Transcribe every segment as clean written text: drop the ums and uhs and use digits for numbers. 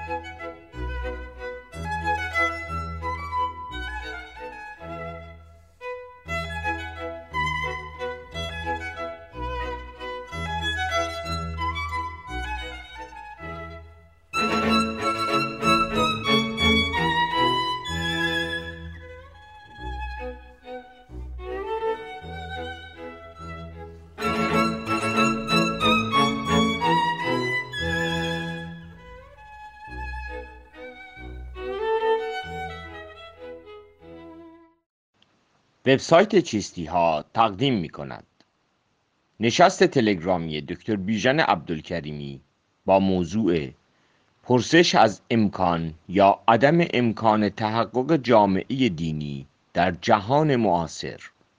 وبسایت چیستی ها تقدیم می کند نشست تلگرامی دکتر بیژن عبدالکریمی با موضوع پرسش از امکان یا عدم امکان تحقق جامعه دینی در جهان معاصر،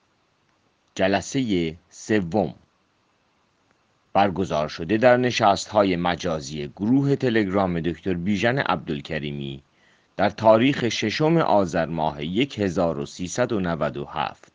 جلسه سوم، برگزار شده در نشست‌های مجازی گروه تلگرام دکتر بیژن عبدالکریمی در تاریخ 6 آذر ماه 1397.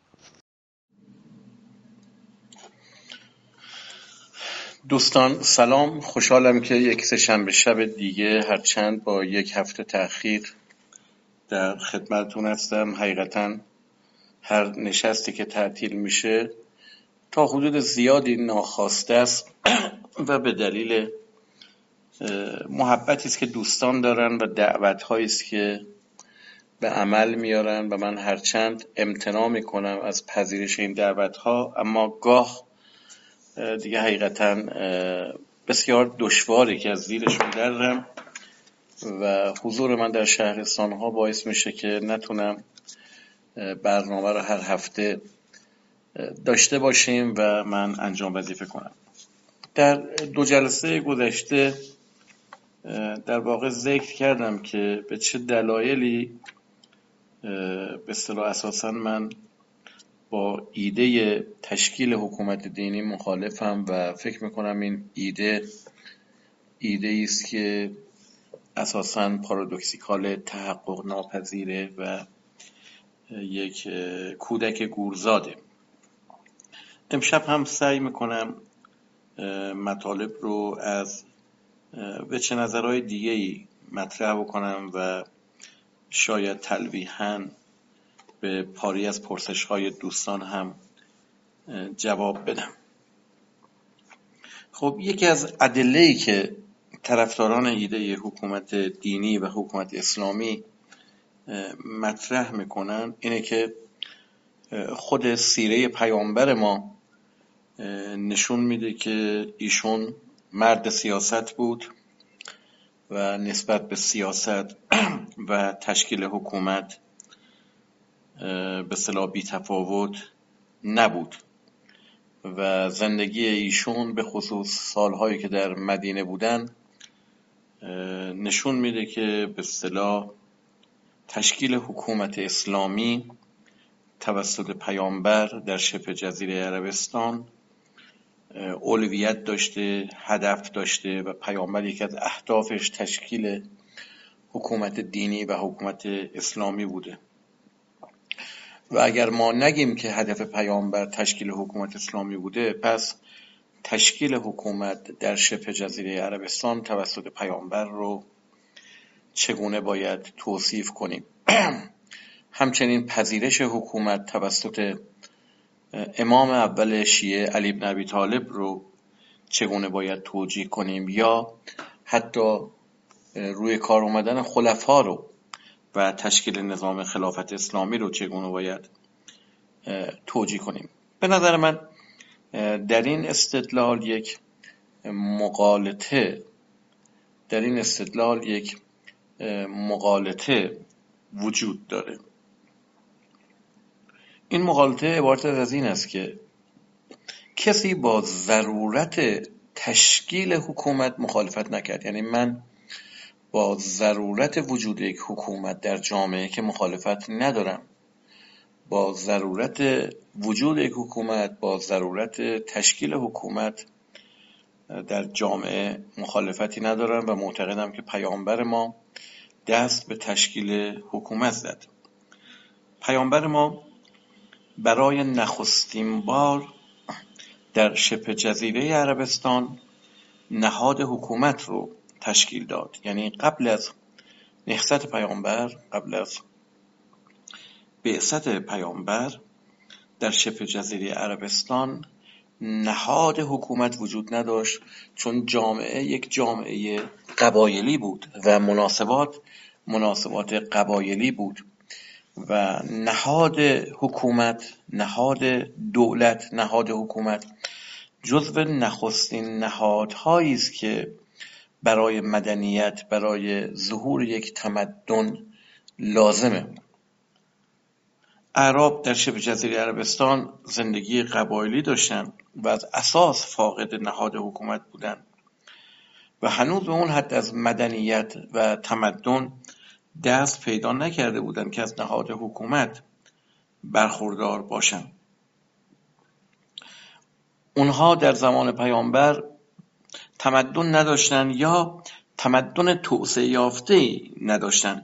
دوستان سلام، خوشحالم که یک سه‌شنبه شب دیگه هرچند با یک هفته تأخیر در خدمتتون هستم. حقیقتا هر نشستی که تعطیل میشه تا حدود زیادی ناخواسته است و به دلیل محبتی است که دوستان دارن و دعوت‌هایی است که به عمل میارن و من هرچند امتناع میکنم از پذیرش این دعوت‌ها، اما گاه دیگه حقیقتا بسیار دشواره که از زیرشون درم و حضور من در شهرستان‌ها باعث میشه که نتونم برنامه رو هر هفته داشته باشیم و من انجام وظیفه کنم. در 2 جلسه گذشته در واقع ذکر کردم که به چه دلایلی به اصطلاح اساساً من با ایده تشکیل حکومت دینی مخالفم و فکر میکنم این ایده است که اساساً پارادوکسیکال، تحقق ناپذیره و یک کودک گورزاده. امشب هم سعی میکنم مطالب رو از وجه نظرهای دیگه‌ای مطرح بکنم و شاید تلویحاً به پاری از پرسش‌های دوستان هم جواب بدم. خب یکی از ادله‌ای که طرفداران ایده حکومت دینی و حکومت اسلامی مطرح میکنن اینه که خود سیره پیامبر ما نشون میده که ایشون مرد سیاست بود و نسبت به سیاست و تشکیل حکومت به اصطلاح بی‌تفاوت نبود و زندگی ایشون به خصوص سالهایی که در مدینه بودن نشون میده که به اصطلاح تشکیل حکومت اسلامی توسط پیامبر در شبه جزیره عربستان اولویت داشته، هدف داشته و پیامبر یکی از اهدافش تشکیل حکومت دینی و حکومت اسلامی بوده. و اگر ما نگیم که هدف پیامبر تشکیل حکومت اسلامی بوده، پس تشکیل حکومت در شبه جزیره عربستان توسط پیامبر رو چگونه باید توصیف کنیم؟ همچنین پذیرش حکومت توسط امام اول شیعه علی بن ابی طالب رو چگونه باید توجیه کنیم، یا حتی روی کار اومدن خلفا رو و تشکیل نظام خلافت اسلامی رو چگونه باید توجیه کنیم. به نظر من در این استدلال یک مغالطه وجود داره. این مغالطه عبارت از این است که کسی با ضرورت تشکیل حکومت مخالفت نکرد. یعنی من با ضرورت وجود یک حکومت در جامعه که مخالفت ندارم، با ضرورت وجود یک حکومت، با ضرورت تشکیل حکومت در جامعه مخالفتی ندارم و معتقدم که پیامبر ما دست به تشکیل حکومت زد. پیامبر ما برای نخستین بار در شبه جزیره عربستان نهاد حکومت رو تشکیل داد. یعنی قبل از نهضت پیامبر، قبل از بعثت پیامبر، در شبه جزیره عربستان نهاد حکومت وجود نداشت، چون جامعه یک جامعه قبایلی بود و مناسبات قبایلی بود و نهاد حکومت، نهاد دولت، نهاد حکومت جزو نخستین نهادهایی است که برای مدنیت، برای ظهور یک تمدن لازمه. اعراب در شبه جزیره عربستان زندگی قبایلی داشتن و از اساس فاقد نهاد حکومت بودن و هنوز به اون حد از مدنیت و تمدن دست پیدا نکرده بودن که از نهاد حکومت برخوردار باشن. اونها در زمان پیامبر تمدن نداشتن یا تمدن توسعه یافته نداشتن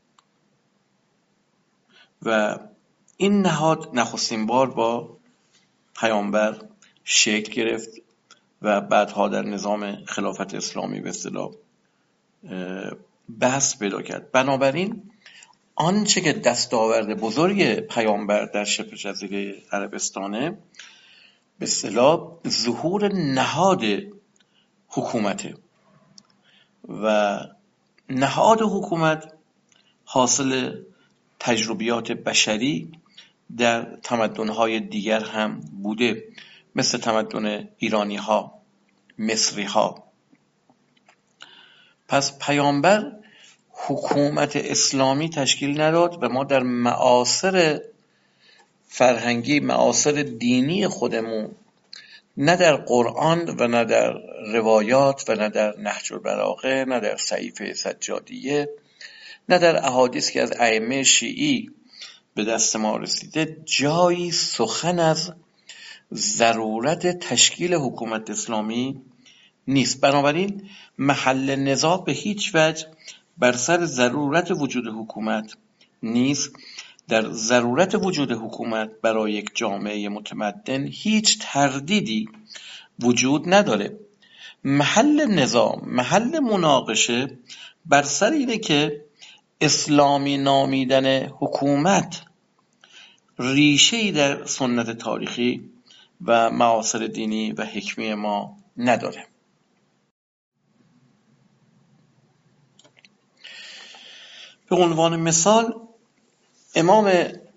و این نهاد نخستین بار با پیامبر شکل گرفت و بعدها در نظام خلافت اسلامی به اصطلاح بسط پیدا کرد. بنابراین آنچه که دستاورد بزرگ پیامبر در شبه جزیره عربستانه به اصطلاح ظهور نهاد حکومته و نهاد حکومت حاصل تجربیات بشری در تمدن‌های دیگر هم بوده، مثل تمدن ایرانی‌ها، مصری‌ها. پس پیامبر حکومت اسلامی تشکیل نداد و ما در معاصر فرهنگی، معاصر دینی خودمون، نه در قرآن و نه در روایات و نه در نهج البلاغه، نه در صحیفه سجادیه، نه در احادیث که از ائمه شیعی به دست ما رسیده جایی سخن از ضرورت تشکیل حکومت اسلامی نیست. بنابراین محل نزاع به هیچ وجه بر سر ضرورت وجود حکومت نیست. در ضرورت وجود حکومت برای یک جامعه متمدن هیچ تردیدی وجود نداره. محل نزاع، محل مناقشه بر سر اینه که اسلامی نامیدن حکومت ریشه‌ای در سنت تاریخی و معاصر دینی و حکمی ما نداره. به عنوان مثال امام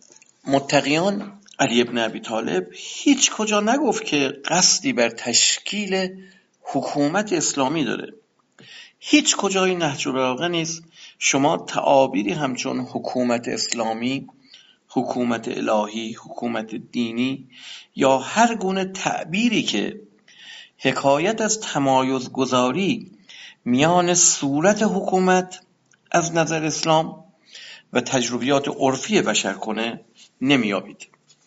متقیان علی ابن ابی طالب هیچ کجا نگفت که قصدی بر تشکیل حکومت اسلامی داره. هیچ کجای نهج البلاغه نیست شما تعابیری همچون حکومت اسلامی، حکومت الهی، حکومت دینی یا هر گونه تعبیری که حکایت از تمایز گذاری میان صورت حکومت از نظر اسلام و تجربیات عرفی بشر کنه نمیابید.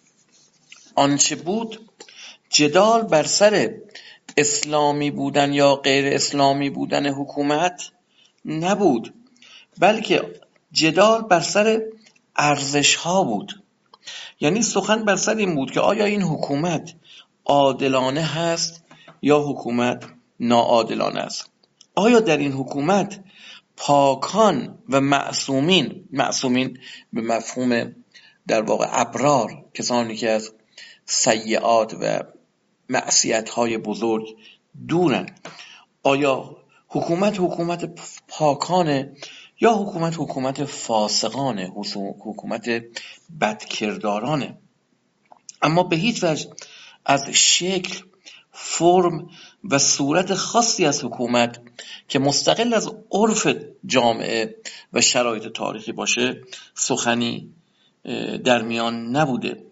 آنچه بود جدال بر سر اسلامی بودن یا غیر اسلامی بودن حکومت نبود، بلکه جدال بر سر ارزش ها بود. یعنی سخن بر سر این بود که آیا این حکومت عادلانه هست یا حکومت ناعادلانه است. آیا در این حکومت پاکان و معصومین به مفهوم در واقع ابرار، کسانی که از سیئات و معصیت‌های بزرگ دورن، آیا حکومت پاکانه یا حکومت فاسقانه، حکومت بدکردارانه؟ اما به هیچ وجه از شکل، فرم و صورت خاصی از حکومت که مستقل از عرف جامعه و شرایط تاریخی باشه سخنی در میان نبوده.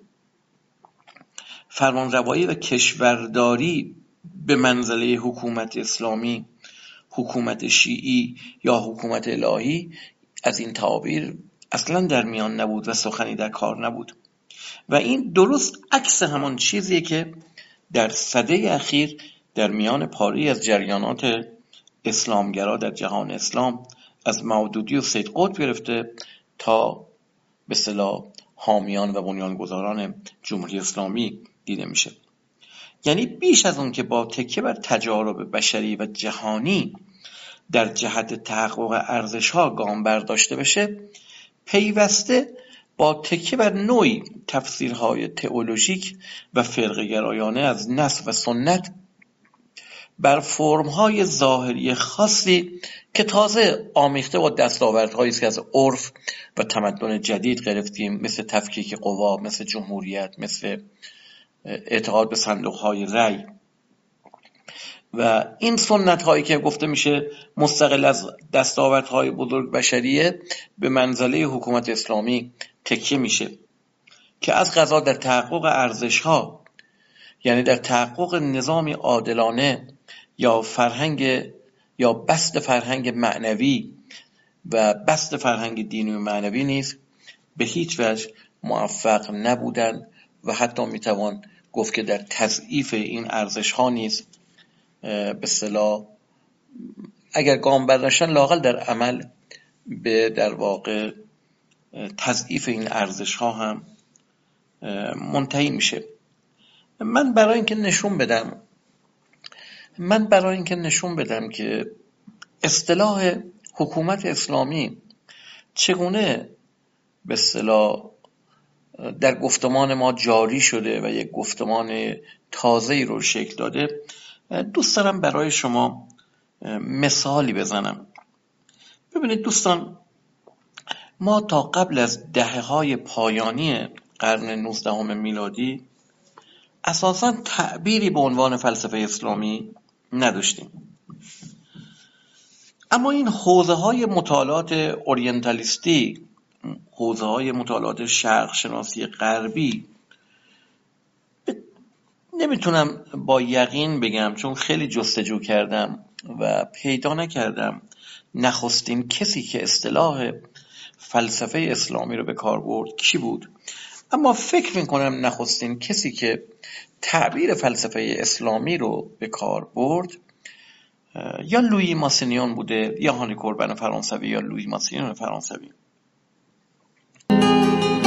فرمانروایی و کشورداری به منزله حکومت اسلامی، حکومت شیعی یا حکومت الهی از این تعابیر اصلا در میان نبود و سخنی در کار نبود. و این درست عکس همان چیزیه که در سده اخیر در میان پاری از جریانات اسلامگرا در جهان اسلام از مودودی و سید قطب گرفته تا به اصطلاح حامیان و بنیانگذاران جمهوری اسلامی دیده میشه. یعنی بیش از اون که با تکیه بر تجارب بشری و جهانی در جهت تحقق ارزش‌ها گام برداشته بشه، پیوسته با تکیه بر نوعی تفسیرهای تئولوژیک و فرقه‌گرایانه از نص و سنت بر فرم‌های ظاهری خاصی که تازه آمیخته با دستاوردهایی است که از عرف و تمدن جدید گرفتیم، مثل تفکیک قوا، مثل جمهوریت، مثل اعتقاد به صندوق‌های رأی، و این سنت هایی که گفته میشه مستقل از دستاوردهای بزرگ بشریه به منزله حکومت اسلامی تکیه میشه که از قضا در تحقق ارزش ها، یعنی در تحقق نظامی عادلانه یا بسط فرهنگ معنوی و بسط فرهنگ دینی و معنوی نیز به هیچ وجه موفق نبودند و حتی میتوان گفت که در تضعیف این ارزش ها نیز به اصطلاح اگر گام برداشتن لااقل در عمل به در واقع تضعیف این ارزش ها هم منتهی میشه. من برای اینکه نشون بدم که اصطلاح حکومت اسلامی چگونه به اصطلاح در گفتمان ما جاری شده و یک گفتمان تازه‌ای رو شکل داده، دوست دارم برای شما مثالی بزنم. ببینید دوستان، ما تا قبل از دهه‌های پایانی قرن 19 میلادی اساساً تعبیری به عنوان فلسفه اسلامی نداشتیم. اما این حوزه‌های مطالعات اورینتالیستی، حوزه‌های مطالعات شرق شناسی غربی، نمیتونم با یقین بگم چون خیلی جستجو کردم و پیدا نکردم نخستین کسی که اصطلاح فلسفه اسلامی رو به کار برد کی بود، اما فکر میکنم نخستین کسی که تعبیر فلسفه اسلامی رو به کار برد یا لویی ماسینیون بوده یا هانی کوربن فرانسوی یا لویی ماسینیون فرانسوی.